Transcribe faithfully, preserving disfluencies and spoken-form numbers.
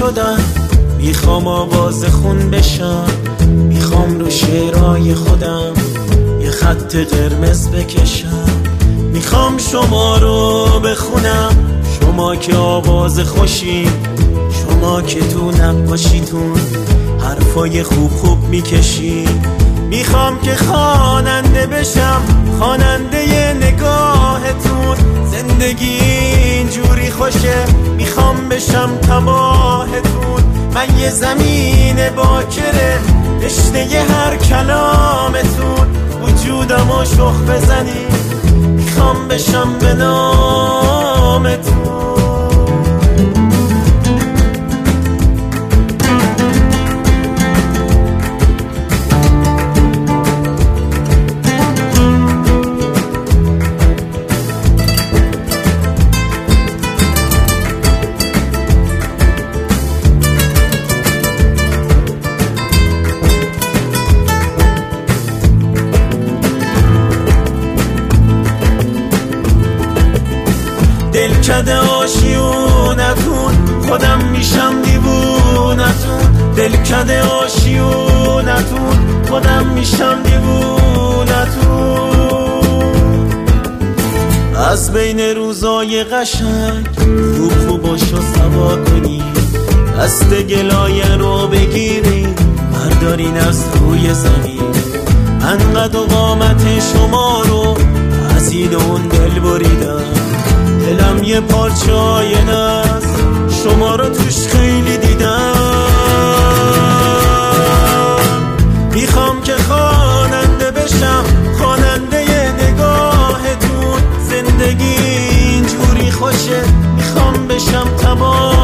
شدم، میخوام آواز خون بشم، میخوام رو شعرهای خودم یه خط قرمز بکشم، میخوام شما رو بخونم، شما که آواز خوشی، شما که تو نقاشیتون حرفای خوب خوب میکشی. میخوام که خواننده بشم، خواننده نگاهتون، زندگی اینجوری خوشه، میخوام بشم تباهتون. من یه زمین باکره، تشنه هر کلامتون، وجودمو شخ بزنی، میخوام بشم به نامتون. دلکده آشیونتون، خودم میشم دیوونتون، دلکده آشیونتون، خودم میشم دیوونتون. از بین روزای قشنگ خوب خوب باشو سوا کنی، دست گلایه رو بگیری بردارین از روی زمین. انقدر قامت شما رو از این اون دل بریدم، دلم یه پارچای ناز شما رو توش خیلی دیدم. میخوام که خواننده بشم، خواننده نگاهتون، زندگی اینجوری خوشه، میخوام بشم تمام